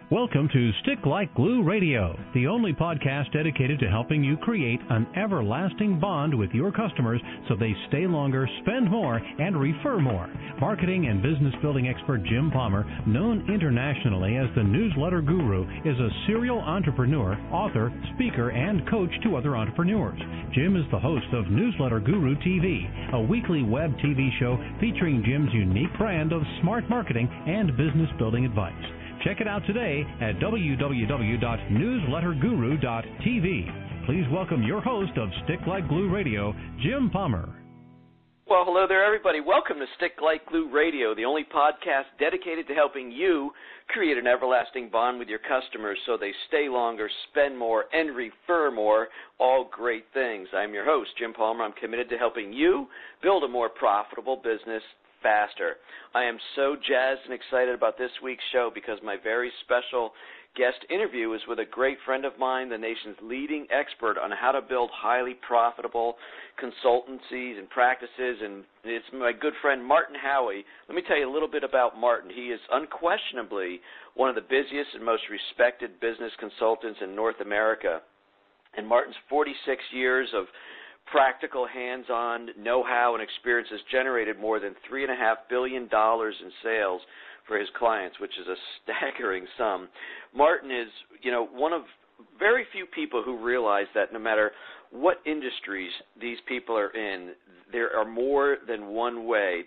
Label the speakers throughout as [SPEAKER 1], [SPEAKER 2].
[SPEAKER 1] Welcome to Stick Like Glue Radio, the only podcast dedicated to helping you create an everlasting bond with your customers so they stay longer, spend more, and refer more. Marketing and business building expert Jim Palmer, known internationally as the Newsletter Guru, is a serial entrepreneur, author, speaker, and coach to other entrepreneurs. Jim is the host of Newsletter Guru TV, a weekly web TV show featuring Jim's unique brand of smart marketing and business building advice. Check it out today at www.newsletterguru.tv. Please welcome your host of Stick Like Glue Radio, Jim Palmer.
[SPEAKER 2] Well, hello there, everybody. Welcome to Stick Like Glue Radio, the only podcast dedicated to helping you create an everlasting bond with your customers so they stay longer, spend more, and refer more. All great things. I'm your host, Jim Palmer. I'm committed to helping you build a more profitable business faster. I am so jazzed and excited about this week's show because my very special guest interview is with a great friend of mine, the nation's leading expert on how to build highly profitable consultancies and practices, and it's my good friend Martin Howie. Let me tell you a little bit about Martin. He is unquestionably one of the busiest and most respected business consultants in North America, and Martin's 46 years of practical, hands-on know-how and experience has generated more than $3.5 billion in sales for his clients, which is a staggering sum. Martin is, one of very few people who realize that no matter what industries these people are in, there is more than one way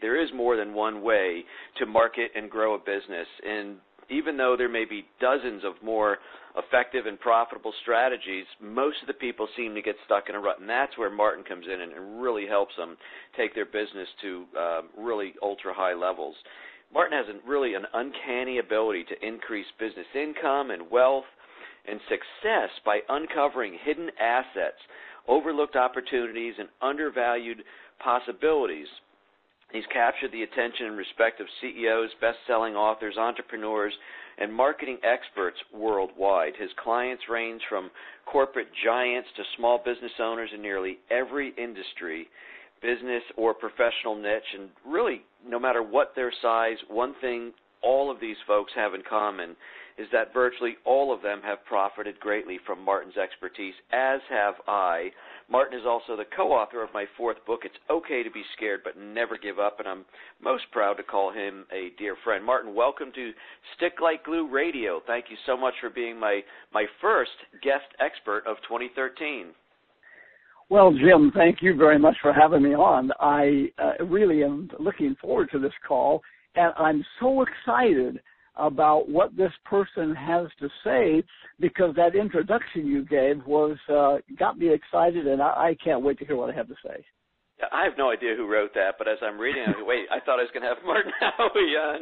[SPEAKER 2] to market and grow a business. And even though there may be dozens of more effective and profitable strategies, most of the people seem to get stuck in a rut, and that's where Martin comes in and really helps them take their business to really ultra-high levels. Martin has really an uncanny ability to increase business income and wealth and success by uncovering hidden assets, overlooked opportunities, and undervalued possibilities. He's captured the attention and respect of CEOs, best-selling authors, entrepreneurs, and marketing experts worldwide. His clients range from corporate giants to small business owners in nearly every industry, business or professional niche, and really, no matter what their size, one thing all of these folks have in common is that virtually all of them have profited greatly from Martin's expertise, as have I. Martin is also the co-author of my fourth book, It's Okay to Be Scared But Never Give Up, and I'm most proud to call him a dear friend. Martin, welcome to Stick Like Glue Radio. Thank you so much for being my first guest expert of 2013.
[SPEAKER 3] Well, Jim, thank you very much for having me on. I really am looking forward to this call, and I'm so excited about what this person has to say because that introduction you gave got me excited, and I can't wait to hear what I have to say.
[SPEAKER 2] I have no idea who wrote that, but as I'm reading, I thought I was going to have Martin Howie on.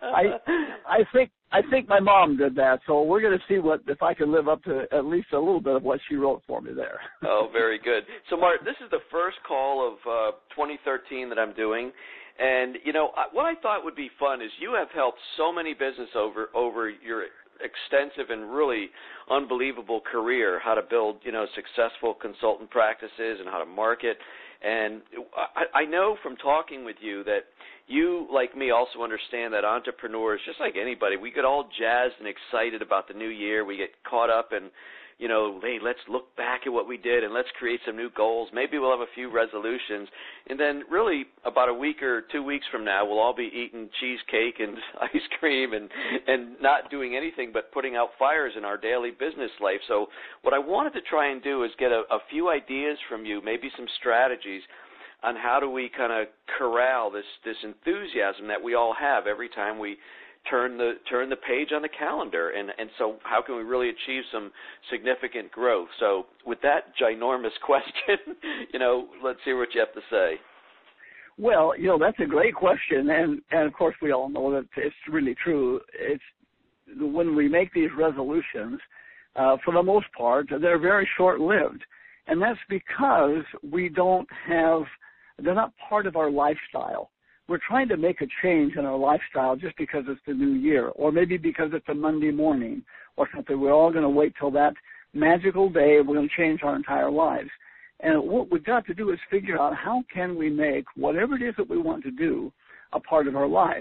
[SPEAKER 2] I think my mom did that, so we're going to see if I can live up to at least a little bit of what she wrote for me there. Oh, very good. So, Martin, this is the first call of 2013 that I'm doing. And, what I thought would be fun is you have helped so many business over your extensive and really unbelievable career, how to build, successful consultant practices and how to market. And I know from talking with you that you, like me, also understand that entrepreneurs, just like anybody, we get all jazzed and excited about the new year. We get caught up in, hey, let's look back at what we did and let's create some new goals. Maybe we'll have a few resolutions. And then really about a week or 2 weeks from now, we'll all be eating cheesecake and ice cream and not doing anything but putting out fires in our daily business life. So what I wanted to try and do is get a few ideas from you, maybe some strategies on how do we kind of corral this enthusiasm that we all have every time we turn the page on the calendar, and so how can we really achieve some significant growth? So with that ginormous question, let's hear what you have to say.
[SPEAKER 3] Well, that's a great question, and of course we all know that it's really true. It's when we make these resolutions, for the most part, they're very short-lived, and that's because they're not part of our lifestyle. We're trying to make a change in our lifestyle just because it's the new year, or maybe because it's a Monday morning or something. We're all going to wait till that magical day, and we're going to change our entire lives. And what we've got to do is figure out how can we make whatever it is that we want to do a part of our life.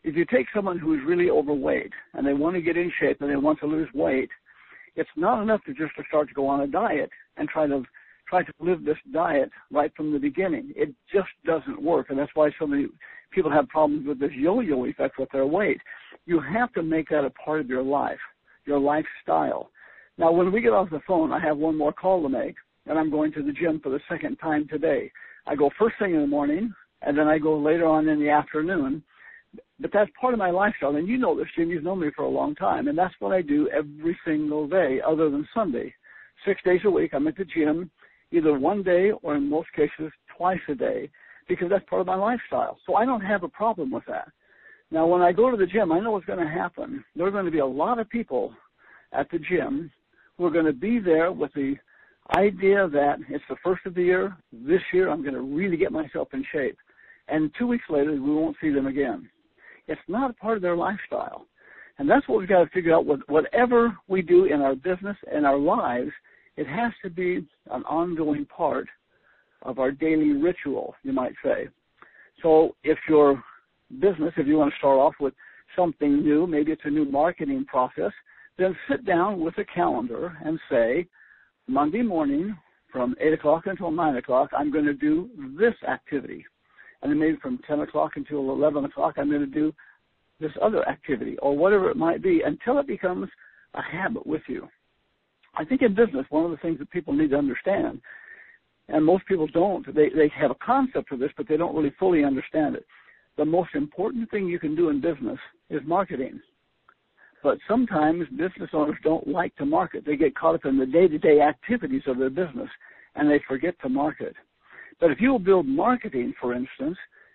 [SPEAKER 3] If you take someone who's really overweight and they want to get in shape and they want to lose weight, it's not enough to just start to go on a diet and try to live this diet right from the beginning. It just doesn't work, and that's why so many people have problems with this yo-yo effect with their weight. You have to make that a part of your life, your lifestyle. Now, when we get off the phone, I have one more call to make, and I'm going to the gym for the second time today. I go first thing in the morning, and then I go later on in the afternoon. But that's part of my lifestyle, and you know this, Jim. You've known me for a long time, and that's what I do every single day other than Sunday. 6 days a week, I'm at the gym, either one day or in most cases twice a day, because that's part of my lifestyle. So I don't have a problem with that. Now, when I go to the gym, I know what's going to happen. There are going to be a lot of people at the gym who are going to be there with the idea that it's the first of the year. This year, I'm going to really get myself in shape. And 2 weeks later, we won't see them again. It's not a part of their lifestyle. And that's what we've got to figure out. Whatever we do in our business and our lives, it has to be an ongoing part of our daily ritual, you might say. So if your business, if you want to start off with something new, maybe it's a new marketing process, then sit down with a calendar and say, Monday morning from 8 o'clock until 9 o'clock, I'm going to do this activity. And then maybe from 10 o'clock until 11 o'clock, I'm going to do this other activity, or whatever it might be, until it becomes a habit with you. I think in business, one of the things that people need to understand, and most people don't, they have a concept of this, but they don't really fully understand it. The most important thing you can do in business is marketing. But sometimes business owners don't like to market. They get caught up in the day-to-day activities of their business, and they forget to market. But if you will build marketing, for instance,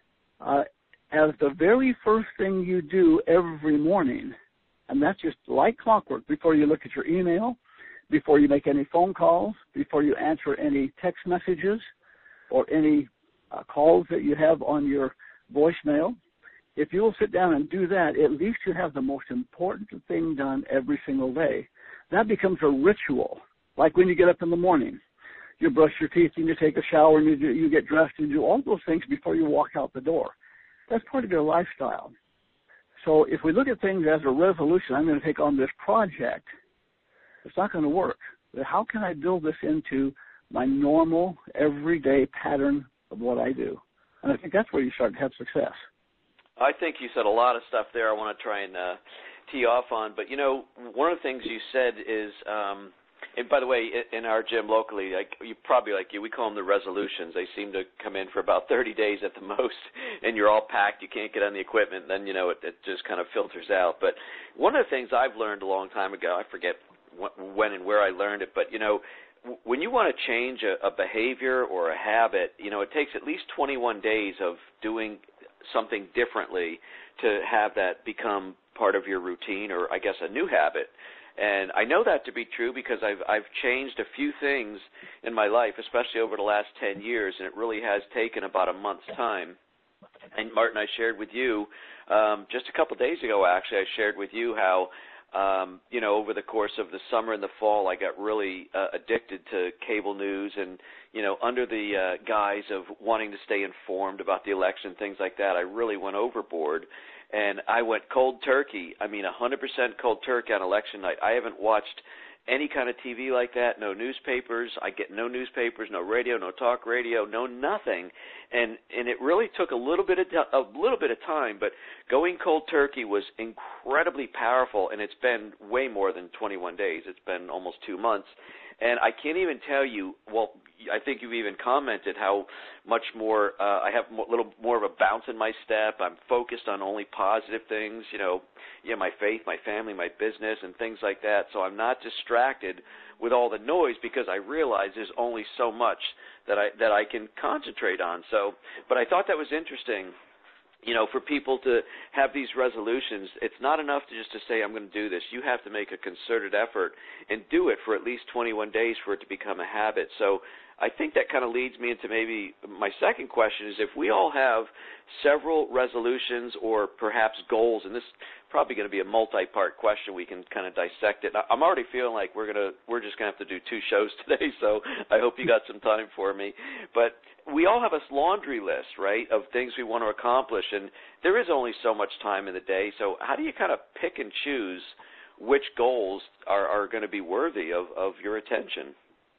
[SPEAKER 3] as the very first thing you do every morning, and that's just like clockwork, before you look at your email, before you make any phone calls, before you answer any text messages or any calls that you have on your voicemail, if you will sit down and do that, at least you have the most important thing done every single day. That becomes a ritual, like when you get up in the morning. You brush your teeth and you take a shower and you get dressed and do all those things before you walk out the door. That's part of your lifestyle. So if we look at things as a resolution, I'm going to take on this project, it's not going to work. How can I build this into my normal, everyday pattern of what I do? And I think that's where you start to have success.
[SPEAKER 2] I think you said a lot of stuff there I want to try and tee off on. But, you know, one of the things you said is, and by the way, in our gym locally, we call them the resolutions. They seem to come in for about 30 days at the most, and you're all packed. You can't get on the equipment. Then, you know, it just kind of filters out. But one of the things I've learned a long time ago, I forget when and where I learned it, but, you know, when you want to change a behavior or a habit, you know, it takes at least 21 days of doing something differently to have that become part of your routine, or I guess a new habit. And I know that to be true because I've changed a few things in my life, especially over the last 10 years, and it really has taken about a month's time. And Martin, I shared with you just a couple of days ago, actually, I shared with you how you know, over the course of the summer and the fall, I got really addicted to cable news, and, you know, under the guise of wanting to stay informed about the election, things like that, I really went overboard, and I went cold turkey. I mean, 100% cold turkey on election night. I haven't watched any kind of TV like that, no newspapers. I get no newspapers, no radio, no talk radio, no nothing. And it really took a little bit of time, but going cold turkey was incredibly powerful, and it's been way more than 21 days. It's been almost 2 months. And I can't even tell you, well, I think you've even commented how much more, I have a little more of a bounce in my step. I'm focused on only positive things, you know, my faith, my family, my business, and things like that. So I'm not distracted with all the noise because I realize there's only so much that I can concentrate on. So, but I thought that was interesting. You know, for people to have these resolutions, it's not enough to say, I'm going to do this. You have to make a concerted effort and do it for at least 21 days for it to become a habit. So I think that kind of leads me into maybe my second question is if we all have several resolutions or perhaps goals, and this is probably going to be a multi-part question, we can kind of dissect it. I'm already feeling like we're just going to have to do 2 shows today, so I hope you got some time for me. But we all have a laundry list, right, of things we want to accomplish, and there is only so much time in the day. So how do you kind of pick and choose which goals are going to be worthy of your attention?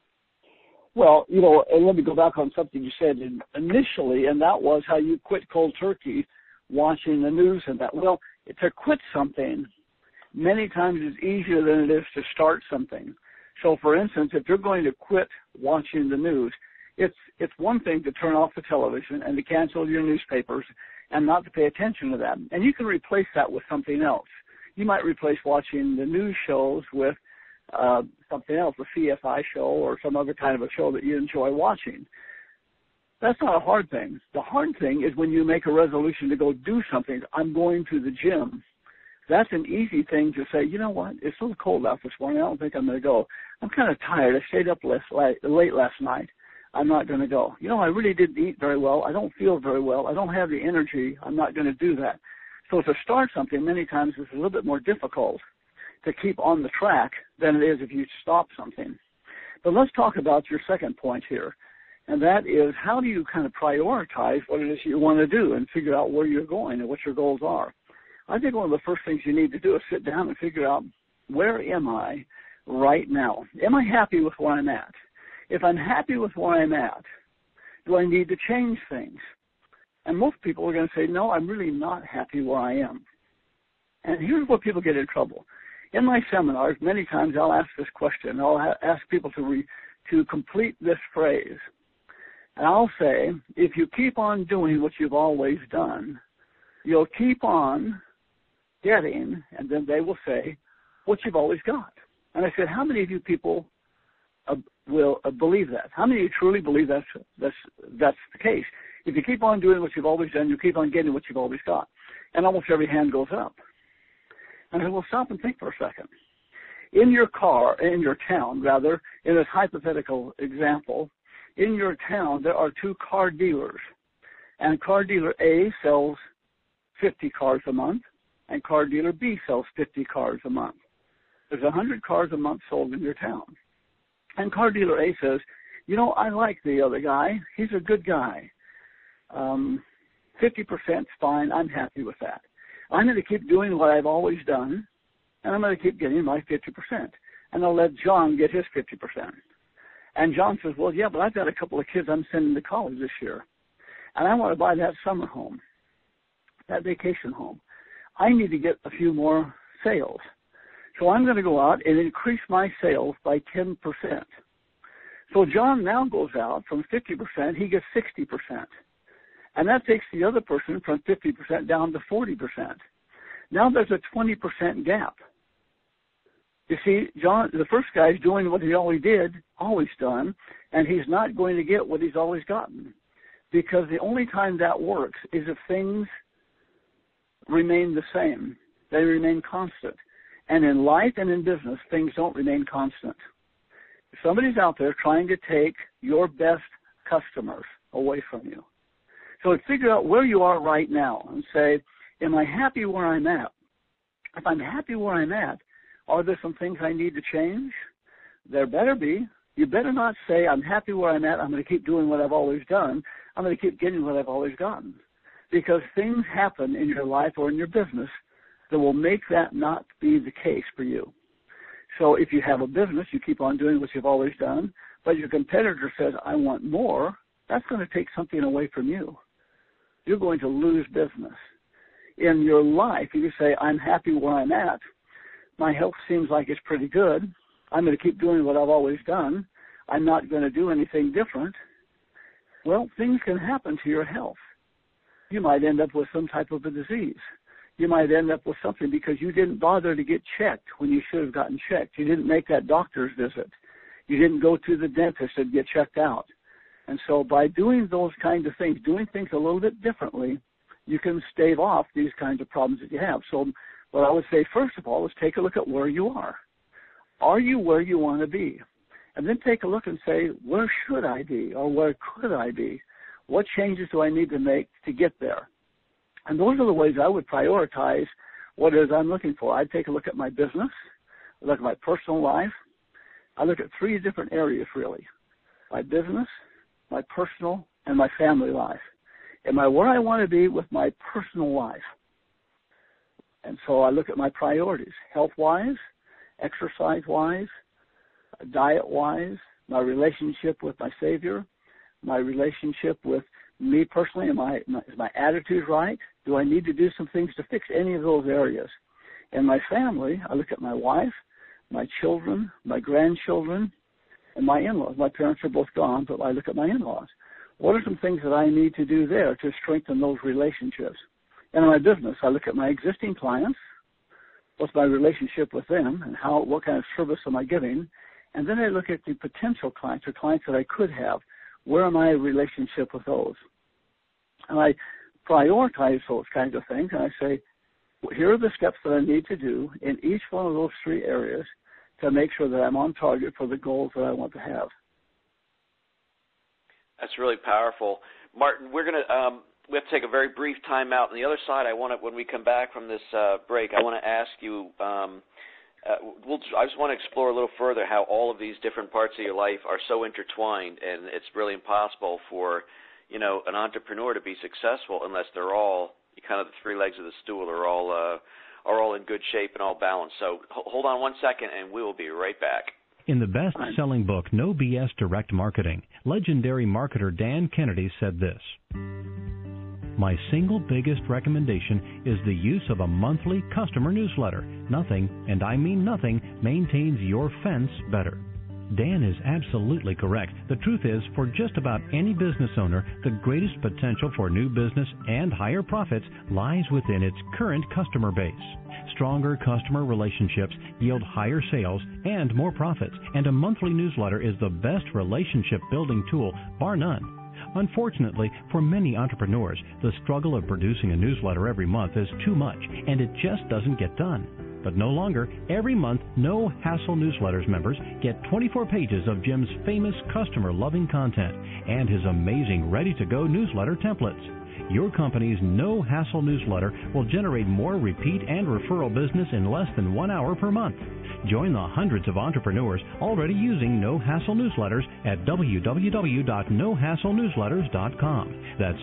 [SPEAKER 3] Well, and let me go back on something you said initially, and that was how you quit cold turkey watching the news and that. Well, to quit something, many times it's easier than it is to start something. So, for instance, if you're going to quit watching the news, it's one thing to turn off the television and to cancel your newspapers and not to pay attention to that. And you can replace that with something else. You might replace watching the news shows with something else, a CSI show or some other kind of a show that you enjoy watching. That's not a hard thing. The hard thing is when you make a resolution to go do something. I'm going to the gym. That's an easy thing to say, you know what, it's so cold out this morning, I don't think I'm going to go. I'm kind of tired. I stayed up late last night. I'm not going to go. I really didn't eat very well. I don't feel very well. I don't have the energy. I'm not going to do that. So to start something many times is a little bit more difficult to keep on the track than it is if you stop something. But let's talk about your second point here, and that is how do you kind of prioritize what it is you want to do and figure out where you're going and what your goals are. I think one of the first things you need to do is sit down and figure out, where am I right now? Am I happy with where I'm at? If I'm happy with where I'm at, do I need to change things? And most people are going to say, no, I'm really not happy where I am. And here's where people get in trouble. In my seminars, many times I'll ask this question. I'll ask people to complete this phrase. And I'll say, if you keep on doing what you've always done, you'll keep on getting, and then they will say, what you've always got. And I said, how many of you people will believe that? How many of you truly believe that's the case? If you keep on doing what you've always done, you keep on getting what you've always got. And almost every hand goes up. And I said, well, stop and think for a second. In your town, in this hypothetical example, in your town, there are 2 car dealers. And car dealer A sells 50 cars a month, and car dealer B sells 50 cars a month. There's 100 cars a month sold in your town. And car dealer A says, I like the other guy. He's a good guy. 50%'s fine. I'm happy with that. I'm going to keep doing what I've always done, and I'm going to keep getting my 50%. And I'll let John get his 50%. And John says, well, yeah, but I've got a couple of kids I'm sending to college this year, and I want to buy that summer home, that vacation home. I need to get a few more sales. So I'm going to go out and increase my sales by 10%. So John now goes out from 50%, he gets 60%. And that takes the other person from 50% down to 40%. Now there's a 20% gap. You see, John, the first guy's doing what he always done, and he's not going to get what he's always gotten. Because the only time that works is if things remain the same. They remain constant. And in life and in business, things don't remain constant. If somebody's out there trying to take your best customers away from you. So figure out where you are right now and say, am I happy where I'm at? If I'm happy where I'm at, are there some things I need to change? There better be. You better not say, I'm happy where I'm at, I'm going to keep doing what I've always done. I'm going to keep getting what I've always gotten. Because things happen in your life or in your business that will make that not be the case for you. So if you have a business, you keep on doing what you've always done, but your competitor says, I want more, that's going to take something away from you. You're going to lose business. In your life, if you say, I'm happy where I'm at, my health seems like it's pretty good, I'm going to keep doing what I've always done, I'm not going to do anything different, well, things can happen to your health. You might end up with some type of a disease. You might end up with something because you didn't bother to get checked when you should have gotten checked. You didn't make that doctor's visit. You didn't go to the dentist and get checked out. And so by doing those kinds of things, doing things a little bit differently, you can stave off these kinds of problems that you have. So what I would say, first of all, is take a look at where you are. Are you where you want to be? and then take a look and say, where should I be or where could I be? What changes do I need to make to get there? And those are the ways I would prioritize what it is I'm looking for. I'd take a look at my business, look at my personal life. I look at 3 different areas, really: my business, my personal, and my family life. Am I where I want to be with my personal life? And so I look at my priorities, health-wise, exercise-wise, diet-wise, my relationship with my Savior, my relationship with me personally. Is my attitude right? Do I need to do some things to fix any of those areas? In my family, I look at my wife, my children, my grandchildren, and my in-laws. My parents are both gone, but I look at my in-laws. What are some things that I need to do there to strengthen those relationships? And in my business, I look at my existing clients, what's my relationship with them, and what kind of service am I giving? And then I look at the potential clients or clients that I could have. Where am I in relationship with those? And I prioritize those kinds of things, and I say, well, here are the steps that I need to do in each one of those 3 areas to make sure that I'm on target for the goals that I want to have.
[SPEAKER 2] That's really powerful. Martin, we have to take a very brief time out. On the other side, when we come back from this break, I want to ask you, I just want to explore a little further how all of these different parts of your life are so intertwined, and it's really impossible for, an entrepreneur to be successful unless they're all kind of the 3 legs of the stool are all in good shape and all balanced. So hold on one second, and we will be right back.
[SPEAKER 1] In the best-selling book, No BS Direct Marketing, legendary marketer Dan Kennedy said this: "My single biggest recommendation is the use of a monthly customer newsletter. Nothing, and I mean nothing, maintains your fence better." Dan is absolutely correct. The truth is, for just about any business owner, the greatest potential for new business and higher profits lies within its current customer base. Stronger customer relationships yield higher sales and more profits, and a monthly newsletter is the best relationship building tool, bar none. Unfortunately, for many entrepreneurs, the struggle of producing a newsletter every month is too much, and it just doesn't get done. But no longer. Every month, No Hassle Newsletters members get 24 pages of Jim's famous customer-loving content and his amazing ready-to-go newsletter templates. Your company's No Hassle newsletter will generate more repeat and referral business in less than 1 hour per month. Join the hundreds of entrepreneurs already using No Hassle Newsletters at www.nohasslenewsletters.com. That's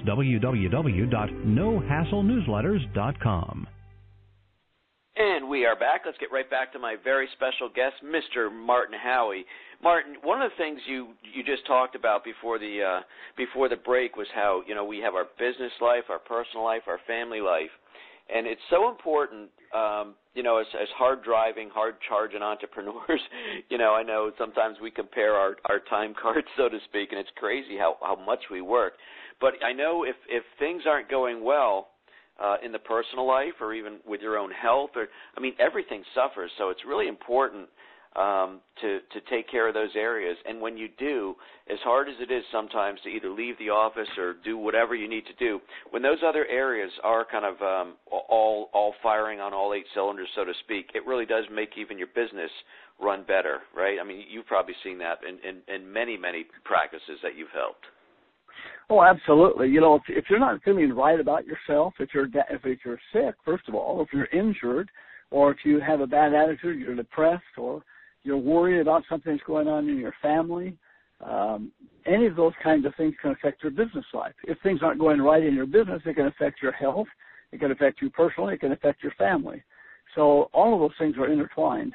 [SPEAKER 1] www.nohasslenewsletters.com.
[SPEAKER 2] And we are back. Let's get right back to my very special guest, Mr. Martin Howie. Martin, one of the things you just talked about before the break was how, we have our business life, our personal life, our family life. And it's so important, as hard-driving, hard-charging entrepreneurs, I know sometimes we compare our time cards, so to speak, and it's crazy how much we work. But I know if things aren't going well, in the personal life or even with your own health, everything suffers. So it's really important to take care of those areas. And when you do, as hard as it is sometimes to either leave the office or do whatever you need to do, when those other areas are kind of all firing on all 8 cylinders, so to speak, it really does make even your business run better, right? You've probably seen that in many, many practices that you've helped.
[SPEAKER 3] Oh, absolutely. If you're not feeling right about yourself, if you're sick, first of all, if you're injured, or if you have a bad attitude, you're depressed, or you're worried about something that's going on in your family, any of those kinds of things can affect your business life. If things aren't going right in your business, it can affect your health, it can affect you personally, it can affect your family. So all of those things are intertwined.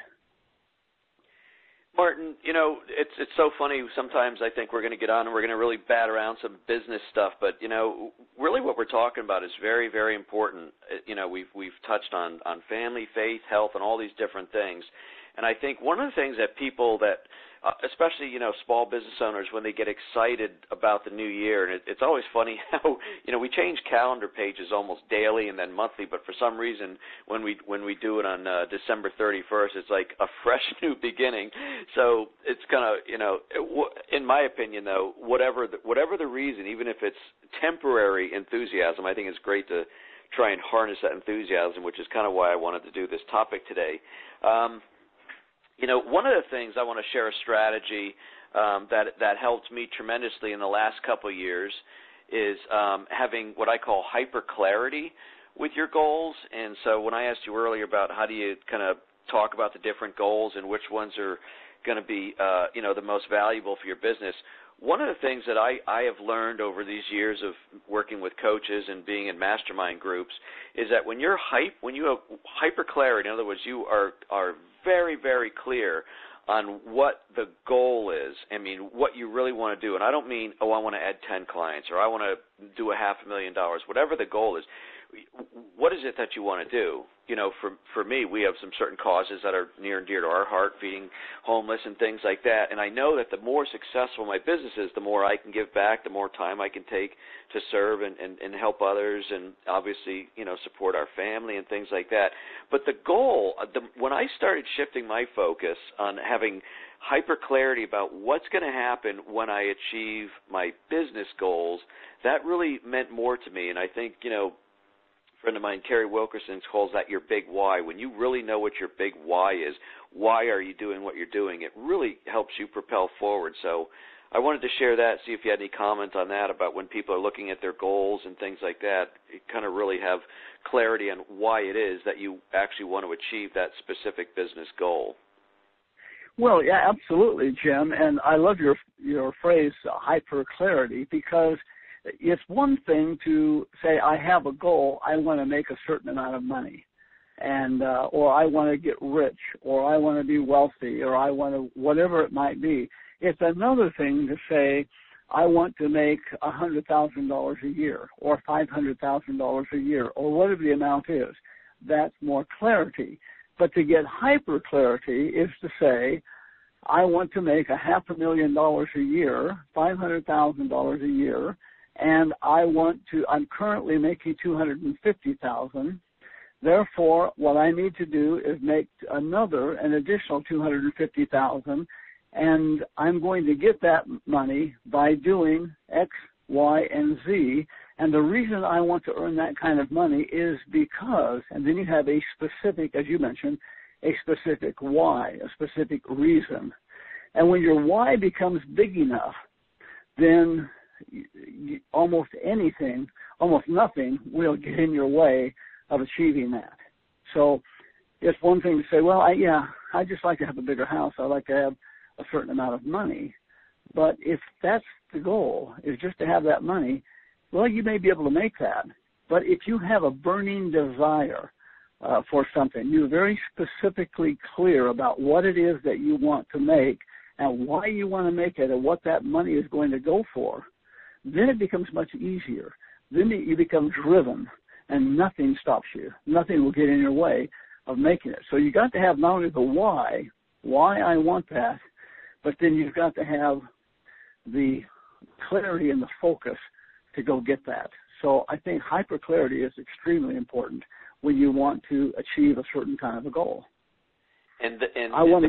[SPEAKER 2] Martin, it's so funny. Sometimes I think we're going to get on and we're going to really bat around some business stuff, but really what we're talking about is very, very important. We've touched on family, faith, health, and all these different things. And I think one of the things that people that, especially small business owners, when they get excited about the new year, and it's always funny how we change calendar pages almost daily and then monthly, but for some reason when we do it on December 31st, it's like a fresh new beginning. So it's kind of in my opinion though, whatever the reason, even if it's temporary enthusiasm, I think it's great to try and harness that enthusiasm, which is kind of why I wanted to do this topic today. One of the things I want to share a strategy that helped me tremendously in the last couple of years is having what I call hyper clarity with your goals. And so when I asked you earlier about how do you kind of talk about the different goals and which ones are going to be the most valuable for your business, one of the things that I have learned over these years of working with coaches and being in mastermind groups is that when you have hyper clarity, in other words, you are very, very clear on what the goal is. I mean, what you really want to do. And I don't mean, I want to add 10 clients or I want to do $500,000. Whatever the goal is, what is it that you want to do? For me, we have some certain causes that are near and dear to our heart, feeding homeless and things like that. And I know that the more successful my business is, the more I can give back, the more time I can take to serve and help others and obviously, support our family and things like that. But the goal, when I started shifting my focus on having hyper clarity about what's going to happen when I achieve my business goals, that really meant more to me. And I think, friend of mine, Kerry Wilkerson, calls that your big why. When you really know what your big why is, why are you doing what you're doing, it really helps you propel forward. So I wanted to share that, see if you had any comments on that about when people are looking at their goals and things like that, kind of really have clarity on why it is that you actually want to achieve that specific business goal.
[SPEAKER 3] Well, yeah, absolutely, Jim. And I love your phrase, hyper clarity, because it's one thing to say, I have a goal, I want to make a certain amount of money, and or I want to get rich, or I want to be wealthy, or I want to, whatever it might be. It's another thing to say, I want to make $100,000 a year, or $500,000 a year, or whatever the amount is. That's more clarity. But to get hyper clarity is to say, I want to make $500,000 a year, $500,000 a year, and I'm currently making $250,000. Therefore, what I need to do is make an additional $250,000, and I'm going to get that money by doing X, Y, and Z. And the reason I want to earn that kind of money is because, and then you have a specific, as you mentioned, a specific why, a specific reason. And when your why becomes big enough, then almost nothing will get in your way of achieving that. So it's one thing to say, well, I just like to have a bigger house. I like to have a certain amount of money. But if that's the goal, is just to have that money, well, you may be able to make that. But if you have a burning desire for something, you're very specifically clear about what it is that you want to make and why you want to make it and what that money is going to go for, then it becomes much easier. Then you become driven, and nothing stops you. Nothing will get in your way of making it. So you got to have not only the why I want that, but then you've got to have the clarity and the focus to go get that. So I think hyper-clarity is extremely important when you want to achieve a certain kind of a goal. I want to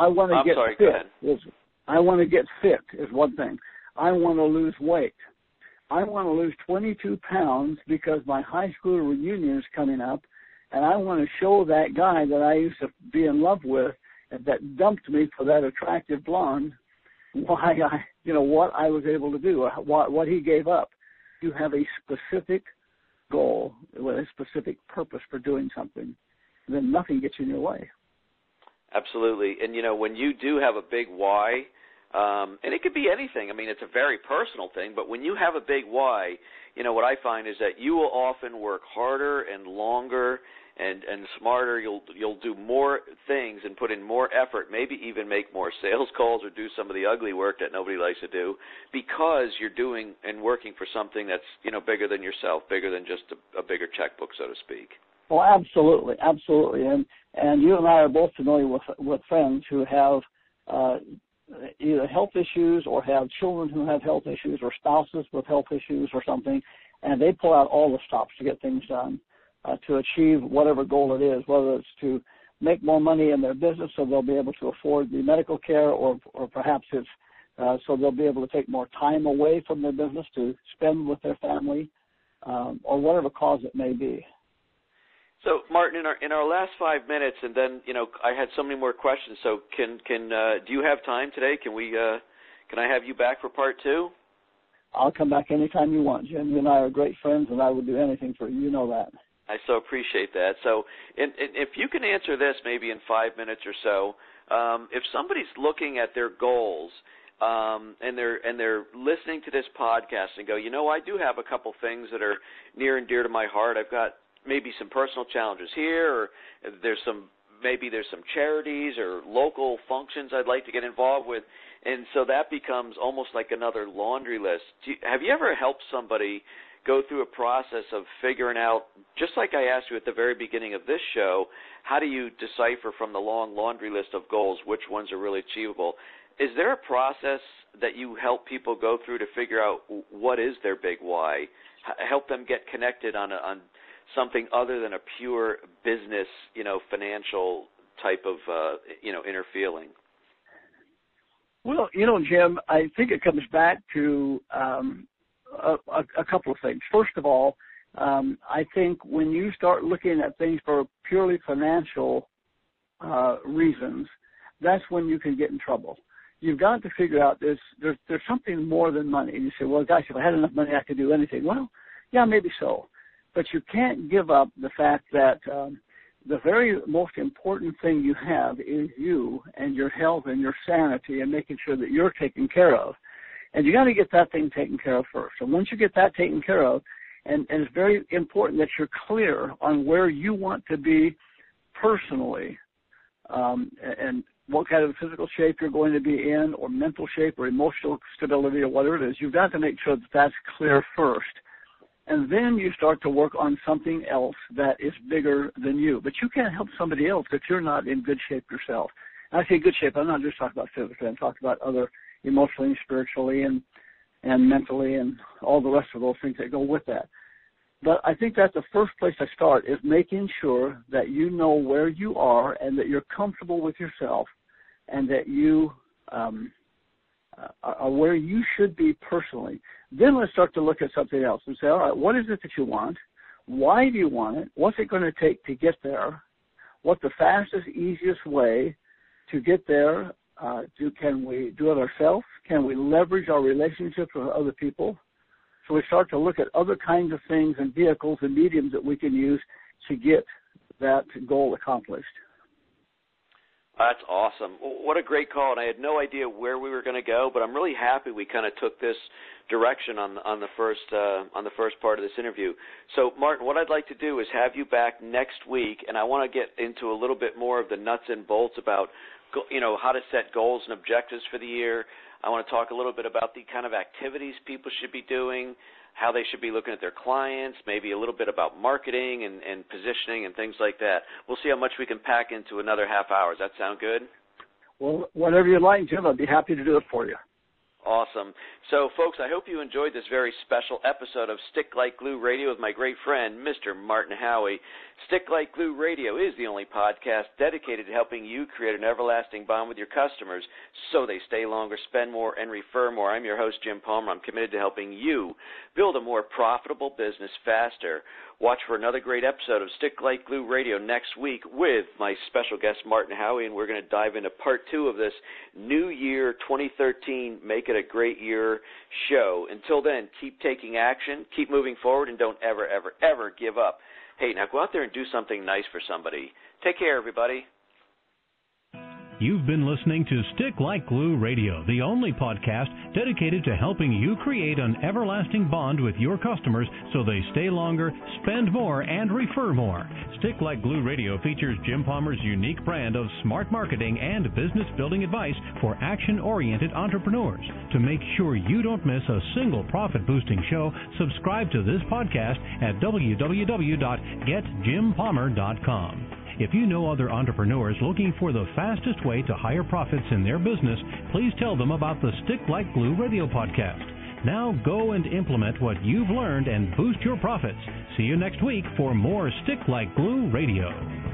[SPEAKER 3] get fit is one thing. I want to lose weight. I want to lose 22 pounds because my high school reunion is coming up, and I want to show that guy that I used to be in love with and that dumped me for that attractive blonde what I was able to do, what he gave up. You have a specific goal with a specific purpose for doing something, then nothing gets in your way.
[SPEAKER 2] Absolutely. And, when you do have a big why, and it could be anything. I mean, it's a very personal thing, but when you have a big why, what I find is that you will often work harder and longer and smarter. You'll do more things and put in more effort, maybe even make more sales calls or do some of the ugly work that nobody likes to do, because you're doing and working for something that's, bigger than yourself, bigger than just a bigger checkbook, so to speak.
[SPEAKER 3] Well, absolutely. And you and I are both familiar with friends who have either health issues or have children who have health issues or spouses with health issues or something, and they pull out all the stops to get things done to achieve whatever goal it is, whether it's to make more money in their business so they'll be able to afford the medical care, or perhaps it's so they'll be able to take more time away from their business to spend with their family, or whatever cause it may be.
[SPEAKER 2] So, Martin, in our last 5 minutes, and then I had so many more questions. So, do you have time today? Can I have you back for part 2?
[SPEAKER 3] I'll come back anytime you want, Jim. You and I are great friends, and I would do anything for you. You know that.
[SPEAKER 2] I so appreciate that. So, if you can answer this maybe in 5 minutes or so, if somebody's looking at their goals and they're listening to this podcast and go, I do have a couple things that are near and dear to my heart. I've got maybe some personal challenges here, or there's some charities or local functions I'd like to get involved with, and so that becomes almost like another laundry list. Have you ever helped somebody go through a process of figuring out, just like I asked you at the very beginning of this show, how do you decipher from the long laundry list of goals which ones are really achievable? Is there a process that you help people go through to figure out what is their big why, help them get connected on something other than a pure business, financial type of, inner feeling?
[SPEAKER 3] Well, Jim, I think it comes back to a couple of things. First of all, I think when you start looking at things for purely financial reasons, that's when you can get in trouble. You've got to figure out there's something more than money. And you say, well, gosh, if I had enough money, I could do anything. Well, yeah, maybe so. But you can't give up the fact that the very most important thing you have is you and your health and your sanity and making sure that you're taken care of. And you got to get that thing taken care of first. And once you get that taken care of, and it's very important that you're clear on where you want to be personally, and what kind of physical shape you're going to be in, or mental shape, or emotional stability, or whatever it is, you've got to make sure that that's clear first. And then you start to work on something else that is bigger than you. But you can't help somebody else if you're not in good shape yourself. And I say good shape, I'm not just talking about physically. I'm talking about other emotionally, spiritually, and mentally, and all the rest of those things that go with that. But I think that's the first place I start, is making sure that you know where you are and that you're comfortable with yourself and that you are where you should be personally. Then let's start to look at something else and say, all right, what is it that you want? Why do you want it? What's it going to take to get there? What's the fastest, easiest way to get there? Can we do it ourselves? Can we leverage our relationships with other people? So we start to look at other kinds of things and vehicles and mediums that we can use to get that goal accomplished.
[SPEAKER 2] That's awesome. What a great call, and I had no idea where we were going to go, but I'm really happy we kind of took this direction on the first part of this interview. So, Martin, what I'd like to do is have you back next week, and I want to get into a little bit more of the nuts and bolts about, how to set goals and objectives for the year. I want to talk a little bit about the kind of activities people should be doing, how they should be looking at their clients, maybe a little bit about marketing and positioning and things like that. We'll see how much we can pack into another half hour. Does that sound good?
[SPEAKER 3] Well, whatever you'd like, Jim, I'd be happy to do it for you.
[SPEAKER 2] Awesome. So, folks, I hope you enjoyed this very special episode of Stick Like Glue Radio with my great friend, Mr. Martin Howie. Stick Like Glue Radio is the only podcast dedicated to helping you create an everlasting bond with your customers so they stay longer, spend more, and refer more. I'm your host, Jim Palmer. I'm committed to helping you build a more profitable business faster. Watch for another great episode of Stick Like Glue Radio next week with my special guest, Martin Howie, and we're going to dive into part 2 of this New Year 2013 Make It a Great Year show. Until then, keep taking action, keep moving forward, and don't ever, ever, ever give up. Hey, now go out there and do something nice for somebody. Take care, everybody.
[SPEAKER 1] You've been listening to Stick Like Glue Radio, the only podcast dedicated to helping you create an everlasting bond with your customers so they stay longer, spend more, and refer more. Stick Like Glue Radio features Jim Palmer's unique brand of smart marketing and business building advice for action-oriented entrepreneurs. To make sure you don't miss a single profit-boosting show, subscribe to this podcast at www.getjimpalmer.com. If you know other entrepreneurs looking for the fastest way to higher profits in their business, please tell them about the Stick Like Glue Radio podcast. Now go and implement what you've learned and boost your profits. See you next week for more Stick Like Glue Radio.